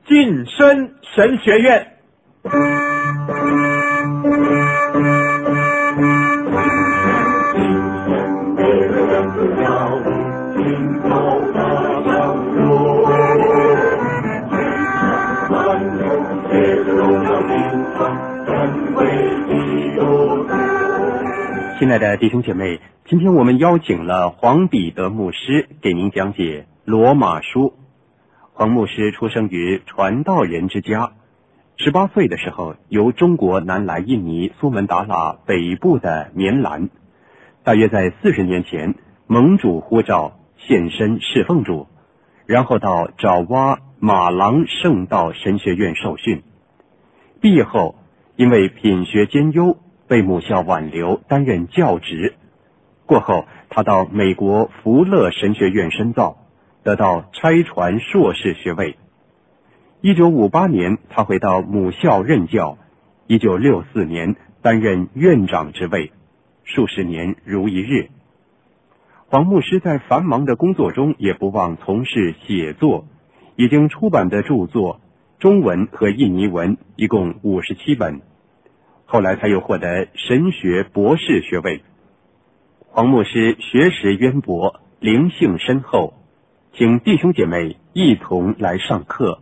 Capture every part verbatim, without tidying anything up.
晋升神学院。 亲爱的弟兄姐妹，今天我们邀请了黄彼得牧师给您讲解罗马书。黄牧师出生于传道人之家，十八岁的时候由中国南来印尼苏门答腊北部的棉兰，大约在四十年前蒙主呼召献身侍奉主，然后到爪哇马郎圣道神学院受训。毕业后因为品学兼优被母校挽留担任教职，过后他到美国福勒神学院深造，得到差传硕士学位。一九五八年他回到母校任教，一九六四年担任院长职位，数十年如一日。黄牧师在繁忙的工作中也不忘从事写作，已经出版的著作中文和印尼文一共五十七本，后来他又获得神学博士学位。黄牧师学识渊博，灵性深厚，请弟兄姐妹一同来上课。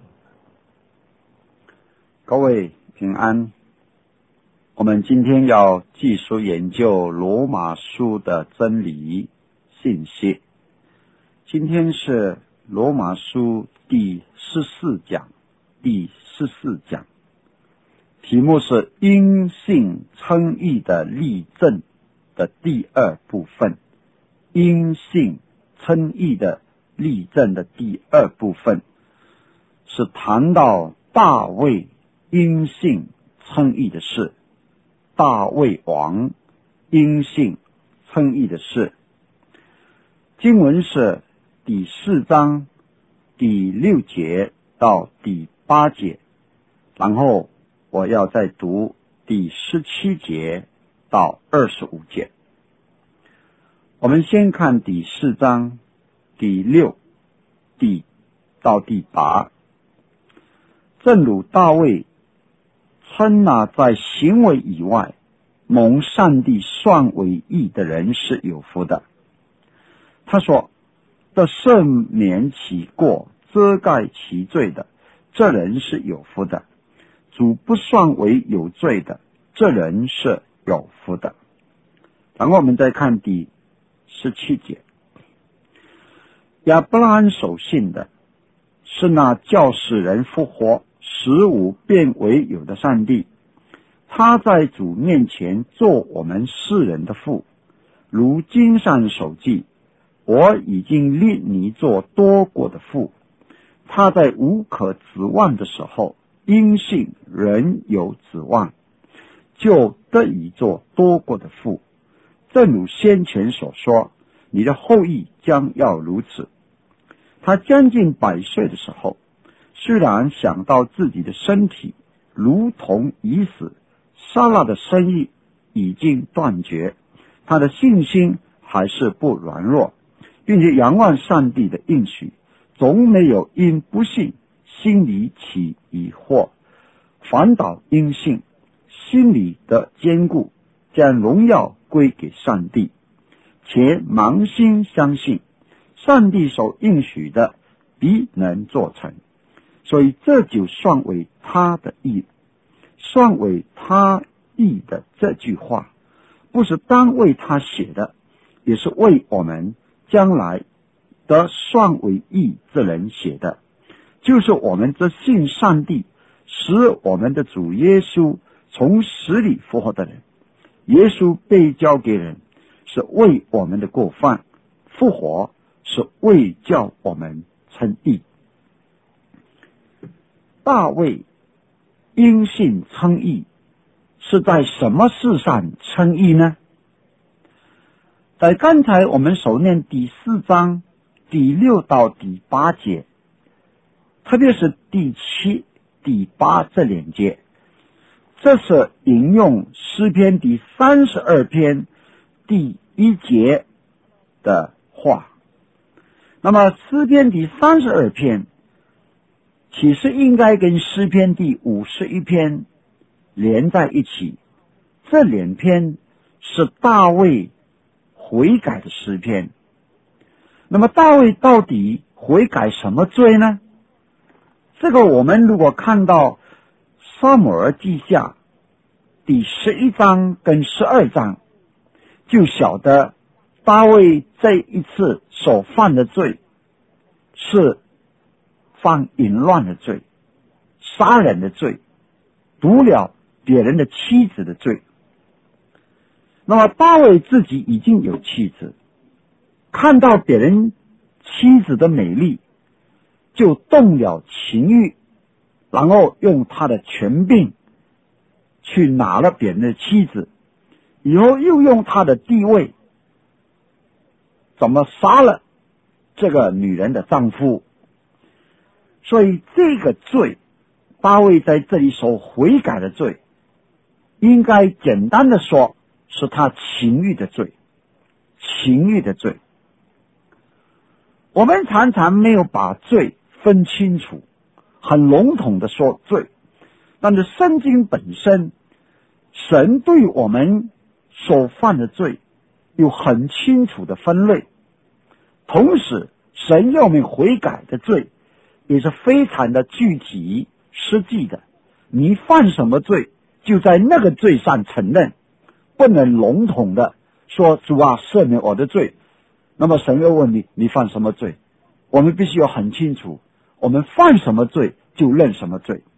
各位平安，我们今天要继续研究罗马书的真理信息。今天是罗马书第十四讲，第十四讲，题目是因信称义的例证的第二部分。因信称义的例证的第二部分是谈到大卫因信称义的事，大卫王因信称义的事。经文是第四章第六节到第八节，然后我要再读第十七节到二十五节。我们先看第四章第六第到第八。正如大卫称那在行为以外蒙上帝算为义的人是有福的。他说，得赦免其过遮盖其罪的，这人是有福的；主不算为有罪的，这人是有福的。然后我们再看第十七节，亚伯拉罕所信的是那叫使人复活使无变为有的上帝，他在主面前做我们世人的父，如经上所记，我已经立你做多国的父。他在无可指望的时候，因信仍有指望，就得以做多国的父。正如先前所说，你的后裔将要如此。他将近百岁的时候，虽然想到自己的身体如同已死，撒拉的生育已经断绝，他的信心还是不软弱，并且仰望上帝的应许，总没有因不信心里起疑惑，反倒因信心里的坚固，将荣耀归给上帝，且盲心相信上帝所应许的必能做成，所以这就算为他的义。算为他义的这句话不是单为他写的，也是为我们将来得算为义之人写的，就是我们这信上帝使我们的主耶稣从死里复活的人。耶稣被交给人，是为我们的过犯；复活是为叫我们称义。大卫因信称义是在什么事上称义呢？在刚才我们所念第四章第六到第八节，特别是第七、第八这两节，这是引用诗篇第三十二篇第一节的话。那么诗篇第三十二篇其实应该跟诗篇第五十一篇连在一起。这两篇是大卫悔改的诗篇。那么大卫到底悔改什么罪呢？这个我们如果看到撒母耳记下第十一章跟十二章，就晓得大卫这一次所犯的罪是犯淫乱的罪、杀人的罪、毒了别人的妻子的罪。那么大卫自己已经有妻子，看到别人妻子的美丽，就动了情欲，然后用他的权柄去拿了别人的妻子，以后又用他的地位怎么杀了这个女人的丈夫。所以这个罪，大卫在这里所悔改的罪，应该简单的说是他情欲的罪，情欲的罪。我们常常没有把罪分清楚，很笼统的说罪，但是圣经本身，神对我们所犯的罪有很清楚的分类，同时神要我们悔改的罪也是非常的具体实际的。你犯什么罪，就在那个罪上承认，不能笼统的说主啊赦免我的罪。那么神又问你，你犯什么罪？我们必须要很清楚，我们犯什么罪就认什么罪。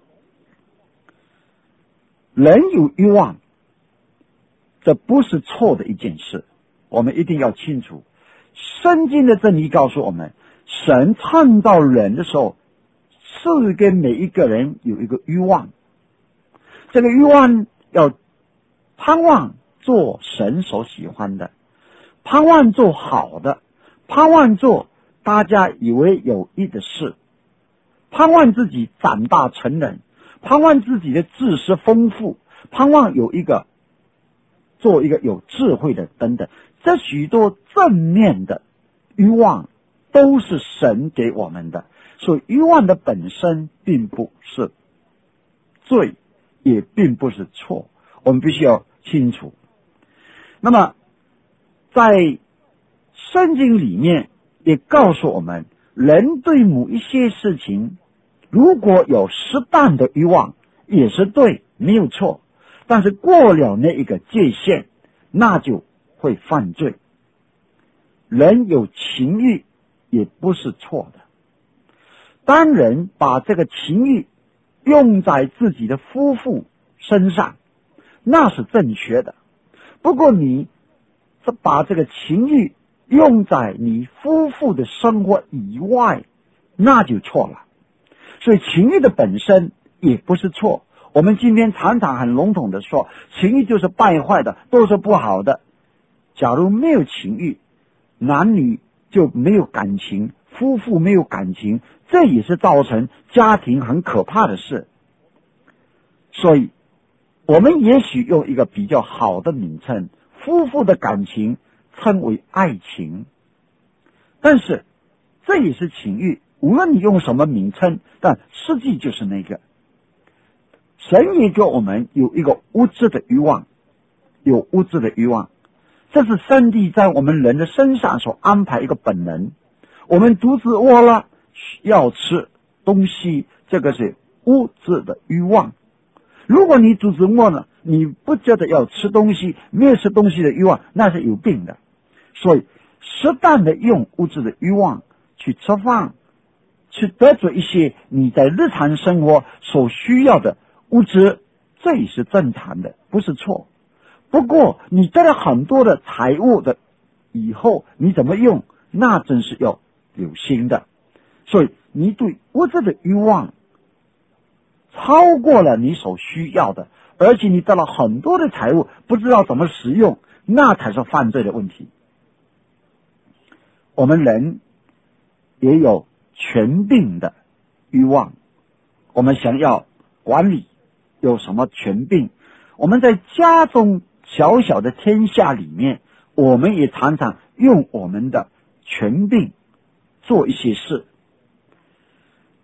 人有欲望，这不是错的一件事，我们一定要清楚。圣经的真理告诉我们，神创造人的时候，是给每一个人有一个欲望，这个欲望要盼望做神所喜欢的，盼望做好的，盼望做大家以为有益的事，盼望自己长大成人，盼望自己的知识丰富，盼望有一个做一个有智慧的等等，这许多正面的欲望都是神给我们的。所以欲望的本身并不是罪，也并不是错，我们必须要清楚。那么在圣经里面也告诉我们，人对某一些事情如果有适当的欲望也是对，没有错，但是过了那一个界限，那就会犯罪。人有情欲也不是错的，当人把这个情欲用在自己的夫妇身上，那是正确的。不过你是把这个情欲用在你夫妇的生活以外，那就错了。所以情欲的本身也不是错。我们今天常常很笼统的说，情欲就是败坏的，都是不好的。假如没有情欲，男女就没有感情，夫妇没有感情，这也是造成家庭很可怕的事。所以我们也许用一个比较好的名称，夫妇的感情称为爱情，但是这也是情欲，无论你用什么名称，但实际就是那个。神也给我们有一个物质的欲望，有物质的欲望，这是上帝在我们人的身上所安排一个本能。我们肚子饿了要吃东西，这个是物质的欲望。如果你肚子饿了，你不觉得要吃东西，没有吃东西的欲望，那是有病的。所以适当的用物质的欲望去吃饭，去得着一些你在日常生活所需要的物质，这也是正常的，不是错。不过你得了很多的财物的以后，你怎么用，那真是要有心的。所以你对物质的欲望超过了你所需要的，而且你得了很多的财物，不知道怎么使用，那才是犯罪的问题。我们人也有权柄的欲望，我们想要管理有什么权柄，我们在家中小小的天下里面，我们也常常用我们的权柄做一些事。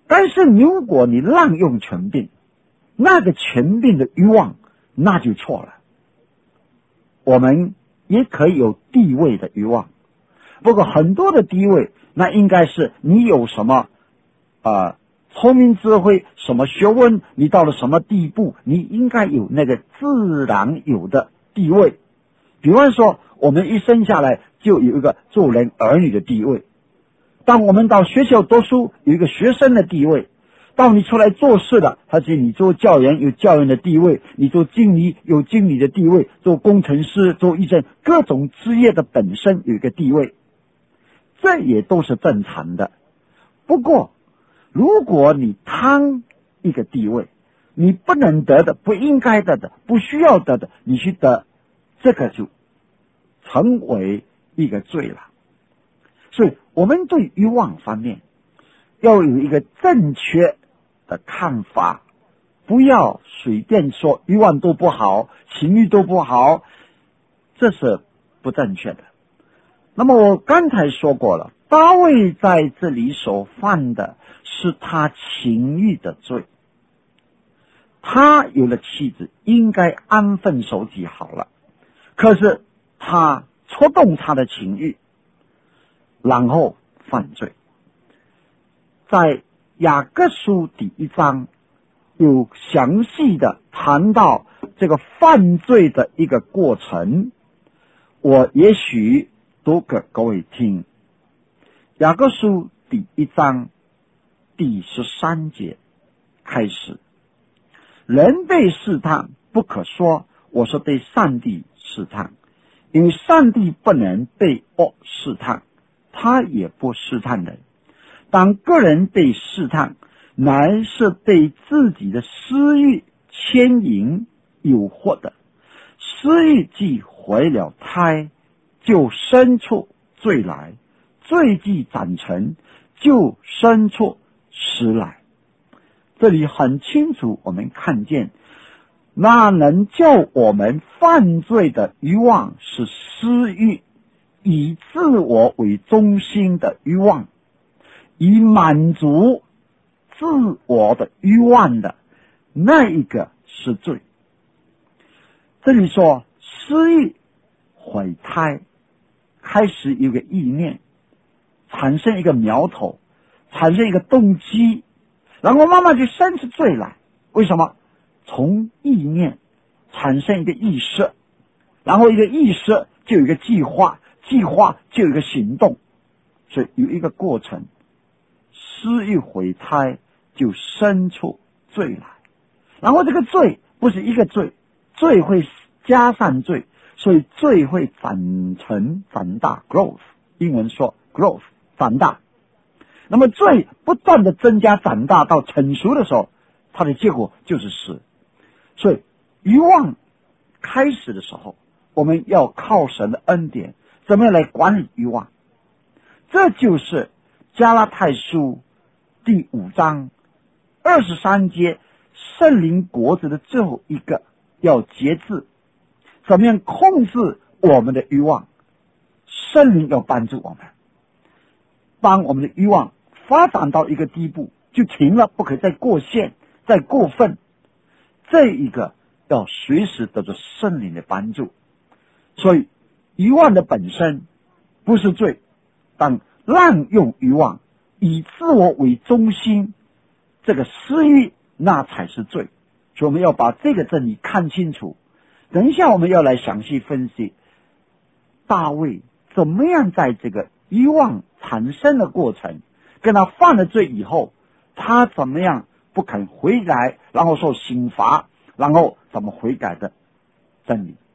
但是如果你滥用权柄，那个权柄的欲望那就错了。我们也可以有地位的欲望，不过很多的地位那应该是你有什么呃聪明智慧，什么学问，你到了什么地步，你应该有那个自然有的地位。比方说我们一生下来就有一个做人儿女的地位，当我们到学校读书有一个学生的地位，当你出来做事的，而且你做教员有教员的地位，你做经理有经理的地位，做工程师做医生，各种职业的本身有一个地位，这也都是正常的。不过如果你贪一个地位，你不能得的，不应该得的，不需要得的，你去得，这个就成为一个罪了。所以我们对欲望方面要有一个正确的看法，不要随便说欲望都不好，情欲都不好，这是不正确的。那么我刚才说过了，大卫在这里所犯的是他情欲的罪，他有了妻子应该安分守己好了，可是他触动他的情欲，然后犯罪。在雅各书第一章有详细的谈到这个犯罪的一个过程，我也许读给各位听。雅各书第一章第十三节开始，人被试探不可说我是被上帝试探，因为上帝不能被恶试探，他也不试探人。当个人被试探，乃是被自己的私欲牵引诱惑的，私欲既怀了胎，就生出罪来，罪既长成，就生出死来。这里很清楚我们看见，那能叫我们犯罪的欲望是私欲，以自我为中心的欲望，以满足自我的欲望的那一个是罪。这里说私欲怀胎，开始有个意念，产生一个苗头，产生一个动机，然后慢慢就生出罪来。为什么？从意念产生一个意识，然后一个意识就有一个计划，计划就有一个行动，所以有一个过程。私欲怀胎就生出罪来，然后这个罪不是一个罪，罪会加上罪，所以罪会长成长大 growth， 英文说 growth 长大。那么罪不断的增加长大到成熟的时候，它的结果就是死。所以欲望开始的时候，我们要靠神的恩典，怎么样来管理欲望？这就是加拉太书第五章二十三节圣灵果子的最后一个，要节制，怎么样控制我们的欲望？圣灵要帮助我们，当我们的欲望发展到一个地步就停了，不可以再过线再过分，这一个要随时得到圣灵的帮助。所以欲望的本身不是罪，但滥用欲望，以自我为中心，这个私欲那才是罪。所以我们要把这个真理看清楚。等一下我们要来详细分析大卫怎么样在这个欲望产生的过程，跟他犯了罪以后，他怎么样不肯悔改，然后受刑罚，然后怎么悔改的真理。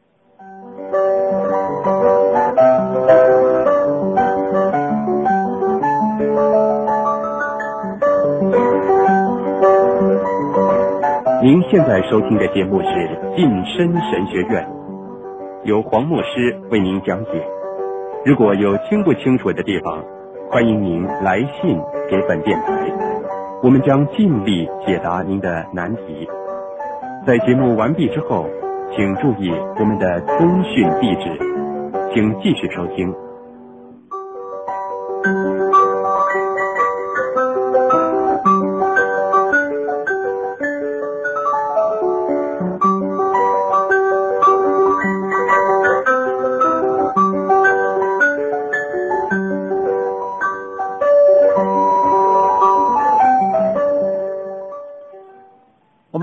您现在收听的节目是《近身神学院》，由黄牧师为您讲解。如果有听不清楚的地方，欢迎您来信给本电台，我们将尽力解答您的难题。在节目完毕之后，请注意我们的通讯地址，请继续收听。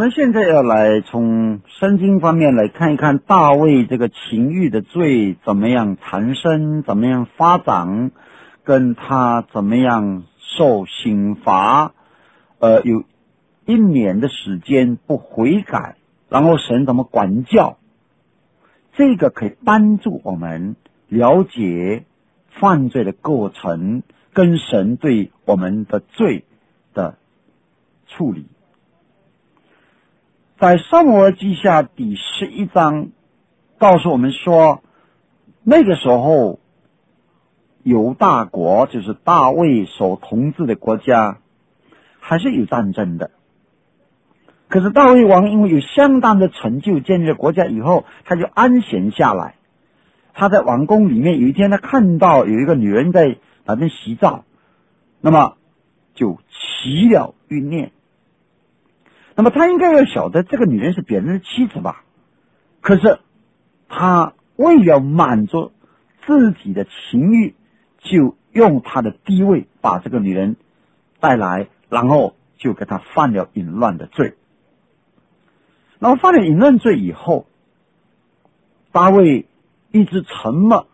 们现在要来从圣经方面来看一看大卫这个情欲的罪怎么样缠身，怎么样发展，跟他怎么样受刑罚，呃，有一年的时间不悔改，然后神怎么管教，这个可以帮助我们了解犯罪的过程跟神对我们的罪的处理。在撒母耳记下第十一章告诉我们说，那个时候犹大国就是大卫所统治的国家还是有战争的，可是大卫王因为有相当的成就，建立了国家以后，他就安闲下来。他在王宫里面，有一天他看到有一个女人在那边洗澡，那么就起了欲念。那么他应该要晓得这个女人是别人的妻子吧，可是他为了满足自己的情欲，就用他的地位把这个女人带来，然后就给他犯了淫乱的罪。那么犯了淫乱罪以后，大卫一直沉默，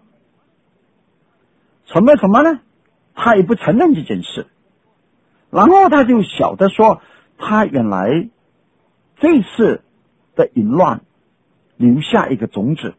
沉默什么呢？他也不承认这件事，然后他就晓得说，他原来这次的淫乱留下一个种子。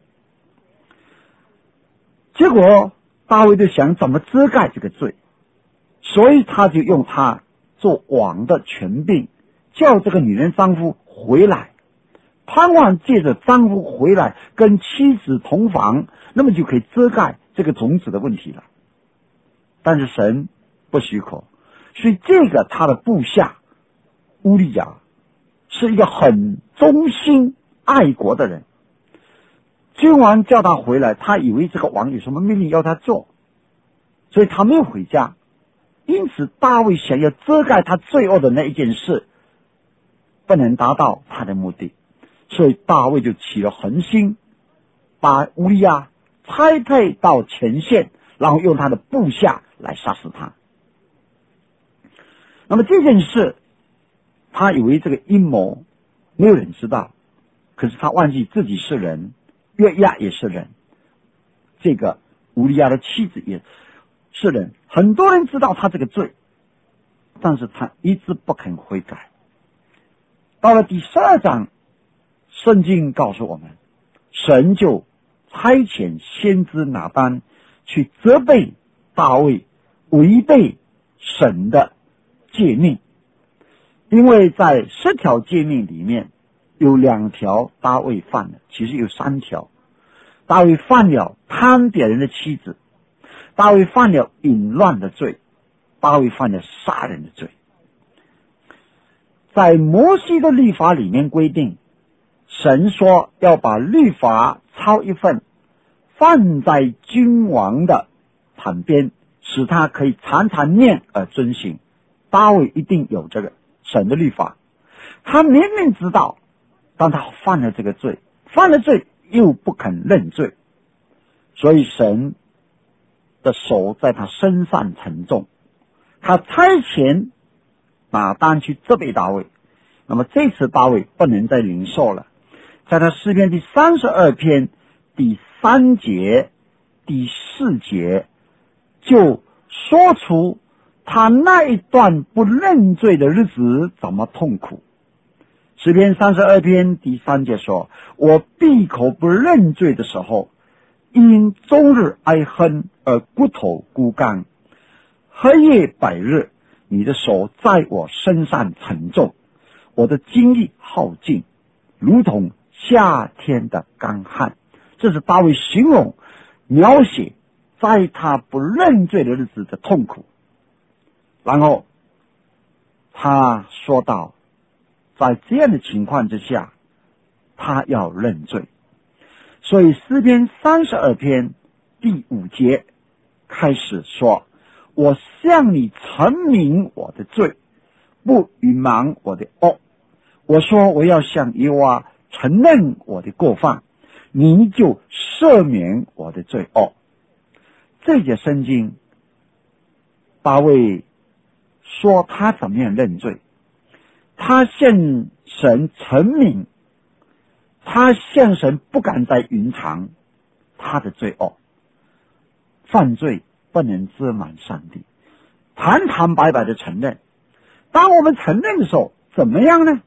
结果大卫就想怎么遮盖这个罪，所以他就用他做王的权柄，叫这个女人丈夫回来，盼望借着丈夫回来跟妻子同房，那么就可以遮盖这个种子的问题了。但是神不许可，所以这个他的部下乌利亚是一个很忠心爱国的人，君王叫他回来，他以为这个王有什么命令要他做，所以他没有回家。因此大卫想要遮盖他罪恶的那一件事，不能达到他的目的，所以大卫就起了恒心，把乌利亚差配到前线，然后用他的部下来杀死他。那么这件事他以为这个阴谋没有人知道，可是他忘记自己是人，约押也是人，这个乌利亚的妻子也是人，很多人知道他这个罪，但是他一直不肯悔改。到了第十二章，圣经告诉我们，神就差遣先知拿单去责备大卫违背神的诫命，因为在十条诫命里面有两条大卫犯了，其实有三条。大卫犯了贪别人的妻子，大卫犯了淫乱的罪，大卫犯了杀人的罪。在摩西的律法里面规定，神说要把律法抄一份放在君王的旁边，使他可以常常念而遵行。大卫一定有这个神的律法，他明明知道，但他犯了这个罪，犯了罪又不肯认罪，所以神的手在他身上沉重，他差遣拿单去责备大卫。那么这次大卫不能再领受了，在他诗篇第三十二篇第三节第四节就说出他那一段不认罪的日子怎么痛苦。诗篇三十二篇第三节说，我闭口不认罪的时候，因终日哀恨而骨头枯干，黑夜百日，你的手在我身上沉重，我的精力耗尽，如同夏天的干旱。这是大卫形容描写在他不认罪的日子的痛苦。然后他说到，在这样的情况之下，他要认罪。所以诗篇三十二篇第五节开始说，我向你陈明我的罪，不隐瞒我的恶。我说我要向耶和华承认我的过犯，你就赦免我的罪恶。这节圣经大卫说他怎么样认罪，他向神陈明，他向神不敢再隐藏他的罪恶，犯罪不能遮瞒上帝，坦坦白白的承认。当我们承认的时候，怎么样呢？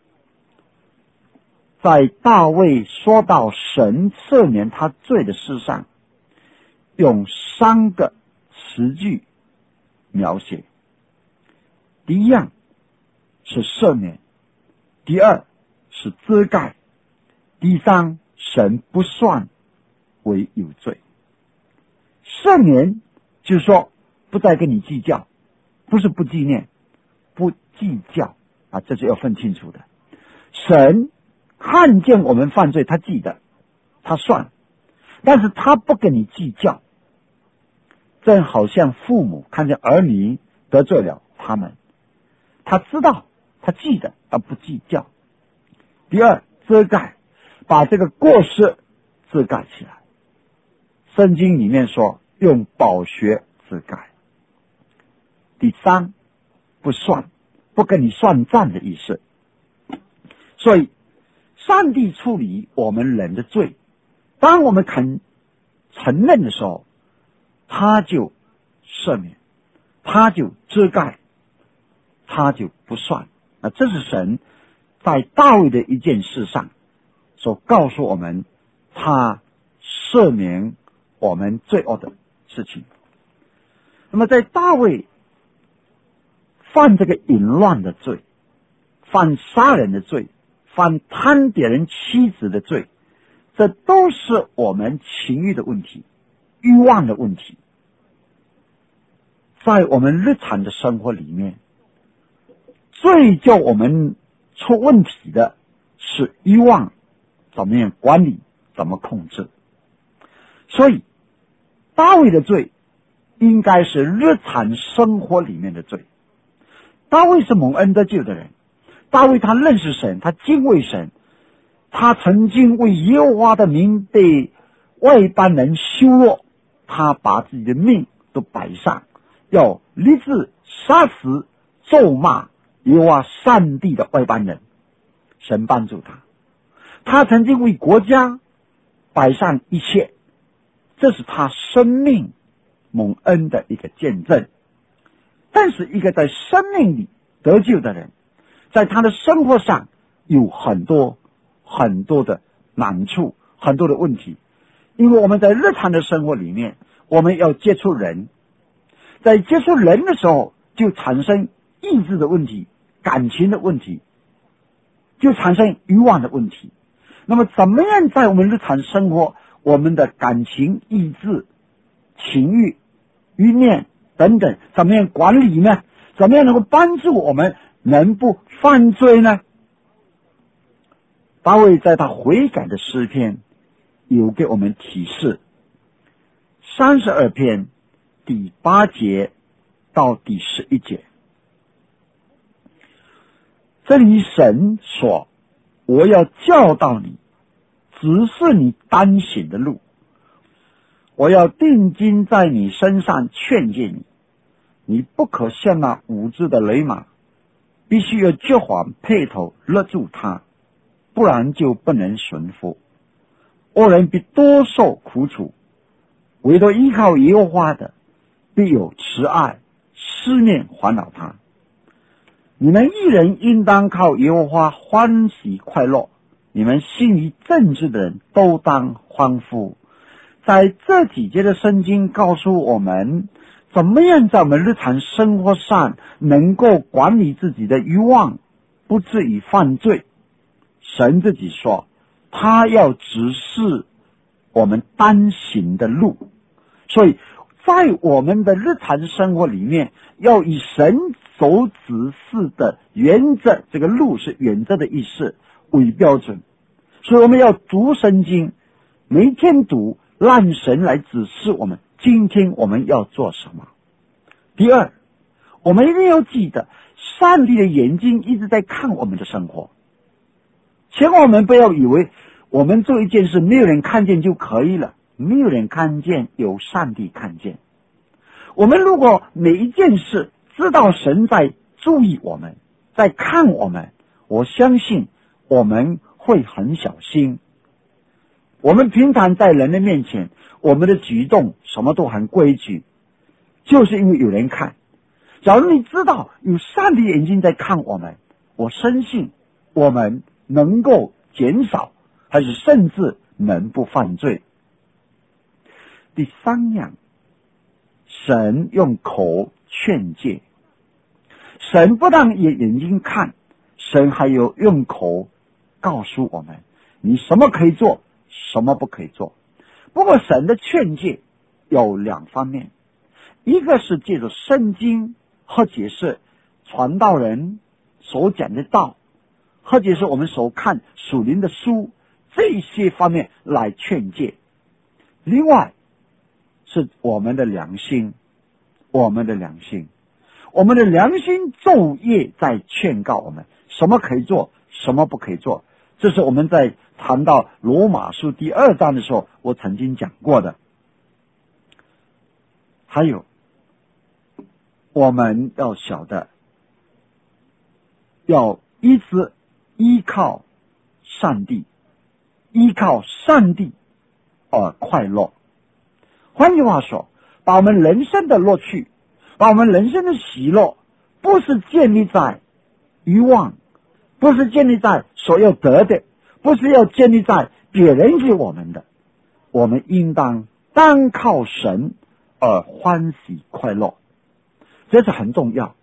在大卫说到神赦免他罪的事上，用三个词句描写。第一样是赦免，第二是遮盖，第三神不算为有罪。赦免就是说不再跟你计较，不是不纪念，不计较啊，这是要分清楚的。神看见我们犯罪，他记得，他算，但是他不跟你计较。正好像父母看见儿女得罪了他们，他知道，他记得，而不计较。第二，遮盖，把这个过失遮盖起来。圣经里面说用宝血遮盖。第三，不算，不跟你算账的意思。所以上帝处理我们人的罪，当我们肯承认的时候，他就赦免，他就遮盖，他就不算。那这是神在大卫的一件事上所告诉我们，他赦免我们罪恶的事情。那么在大卫犯这个淫乱的罪，犯杀人的罪，犯贪别人妻子的罪，这都是我们情欲的问题，欲望的问题。在我们日常的生活里面，最叫我们出问题的是欲望怎么样管理，怎么控制。所以大卫的罪应该是日常生活里面的罪。大卫是蒙恩得救的人，大卫他认识神，他敬畏神，他曾经为耶和华的名被外邦人羞辱，他把自己的命都摆上，要立志杀死咒骂耶和华上帝的外邦人。神帮助他，他曾经为国家摆上一切，这是他生命蒙恩的一个见证。但是一个在生命里得救的人，在他的生活上有很多很多的难处，很多的问题。因为我们在日常的生活里面，我们要接触人，在接触人的时候就产生意志的问题，感情的问题，就产生欲望的问题。那么怎么样在我们日常生活，我们的感情、意志、情欲、欲念等等，怎么样管理呢？怎么样能够帮助我们能不犯罪呢？大卫在他悔改的诗篇有给我们提示，三十二篇第八节到第十一节，这里神说，我要教导你，指示你当行的路，我要定睛在你身上劝诫你，你不可像那无知的雷马，必须要结环配头勒住他，不然就不能顺服。恶人必多受苦楚，唯独依靠耶和华的，必有慈爱，思念环绕他。你们一人应当靠耶和华欢喜快乐，你们心里正直的人都当欢呼。在这几节的圣经告诉我们，怎么样在我们日常生活上能够管理自己的欲望，不至于犯罪。神自己说，他要指示我们当行的路。所以在我们的日常生活里面，要以神所指示的原则，这个路是原则的意思，为标准。所以我们要读圣经，每天读，让神来指示我们今天我们要做什么。第二，我们一定要记得，上帝的眼睛一直在看我们的生活。千万我们不要以为我们做一件事没有人看见就可以了，没有人看见，有上帝看见。我们如果每一件事知道神在注意我们，在看我们，我相信我们会很小心。我们平常在人的面前，我们的举动什么都很规矩，就是因为有人看。假如你知道有上帝眼睛在看我们，我深信我们能够减少，还是甚至能不犯罪。第三样，神用口劝诫。神不但也眼睛看，神还有用口告诉我们，你什么可以做，什么不可以做。不过神的劝诫有两方面，一个是借着圣经，或者是传道人所讲的道，或者是我们所看属灵的书，这些方面来劝诫。另外是我们的良心，我们的良心，我们的良心昼夜在劝告我们，什么可以做，什么不可以做。这是我们在谈到罗马书第二章的时候，我曾经讲过的。还有，我们要晓得，要一直依靠上帝，依靠上帝而快乐。换句话说，把我们人生的乐趣，把我们人生的喜乐，不是建立在欲望，不是建立在所要得的，不是要建立在别人给我们的，我们应当单靠神而欢喜快乐，这是很重要。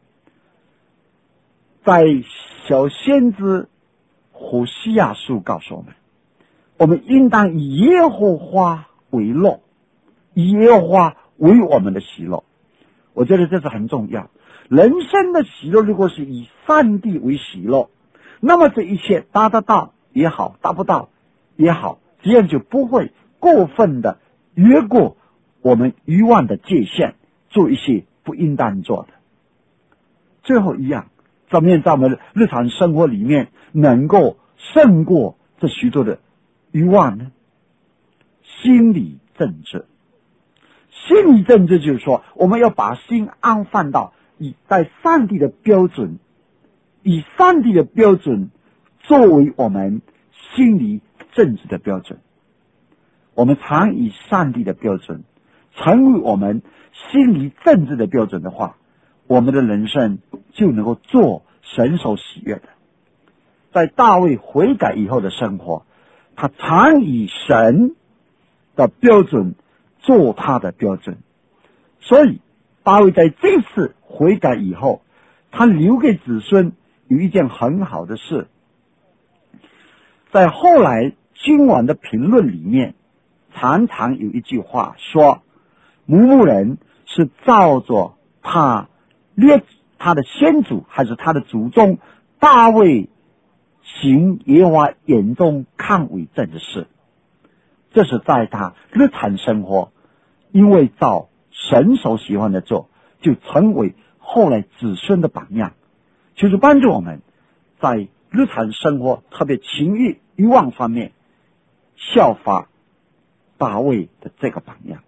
在小先知胡西亚书告诉我们，我们应当以耶和华为乐，以耶和华为我们的喜乐。我觉得这是很重要。人生的喜乐如果是以上帝为喜乐，那么这一切达得到也好，达不到也好，这样就不会过分的越过我们欲望的界限，做一些不应当做的。最后一样，怎么样在我们日常生活里面能够胜过这许多的欲望呢？心理政治。心理政治就是说，我们要把心安放到以在上帝的标准，以上帝的标准作为我们心理政治的标准。我们常以上帝的标准成为我们心理政治的标准的话，我们的人生就能够做神所喜悦的。在大卫悔改以后的生活，他常以神的标准做他的标准。所以大卫在这次悔改以后，他留给子孙有一件很好的事。在后来君王的评论里面，常常有一句话说，牧牧人是照着他列他的先祖还是他的祖宗大卫行耶和华眼中看为正的事。这是在他日常生活，因为照神所喜欢的做，就成为后来子孙的榜样，就是帮助我们在日常生活，特别情欲欲望方面效法大卫的这个榜样。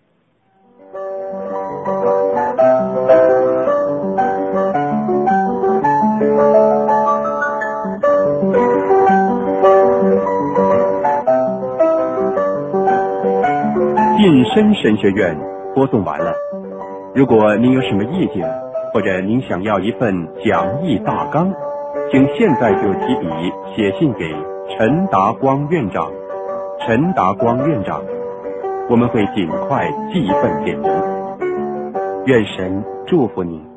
晋升神学院播送完了。如果您有什么意见，或者您想要一份讲义大纲，请现在就提笔写信给陈达光院长。陈达光院长，我们会尽快寄一份给您。愿神祝福您。